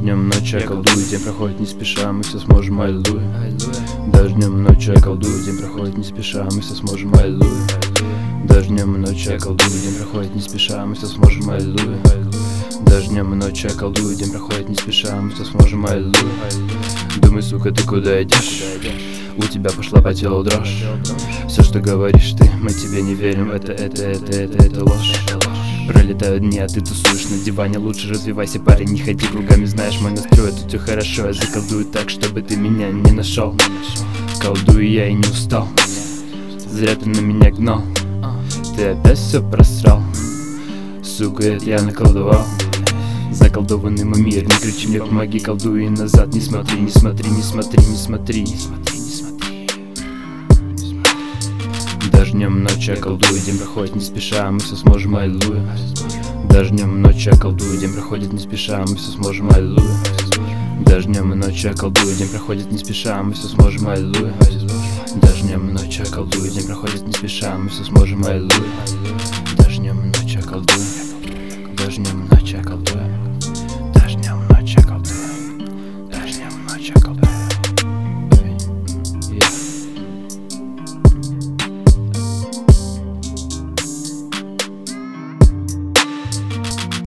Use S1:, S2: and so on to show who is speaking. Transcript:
S1: Дождем ночь я колдую, день проходит не спеша, мы все сможем, аллилуйя. Дождем ночь я колдую, день проходит не спеша, мы все сможем, аллилуйя. Дождем ночь я колдую, день проходит не спеша, мы все сможем, аллилуйя. Дождем ночь я колдую, день проходит не спеша, мы все сможем, аллилуйя. Думай, сука, ты куда идешь? У тебя пошла по телу дрожь. Все, что говоришь ты, мы тебе не верим, это ложь. Пролетают дни, а ты тусуешь на диване. Лучше развивайся, парень, не ходи кругами. Знаешь мой настрой, тут все хорошо. Я заколдую так, чтобы ты меня не нашел. Колдую я и не устал. Зря ты на меня гнал. Ты опять все просрал. Сука, это я наколдовал. Заколдованный мой мир, не кричи мне, помоги, колдуй и назад. Не смотри, не смотри, не смотри, не смотри, не смотри, не смотри. Дождем ночь я колдую, день проходит не спеша, мы все сможем, аллилуйя. Дождем ночь я колдую, день проходит не спеша, мы все сможем, аллилуйя. Дождем ночь я колдую, день проходит не спеша, мы все сможем, аллилуйя. Дождем ночь я колдую, день проходит не спеша, мы все сможем, аллилуйя. Дождем ночь я колдую, дождем ночь я колдую, дождем ночь я колдую, дождем ночь я колдую.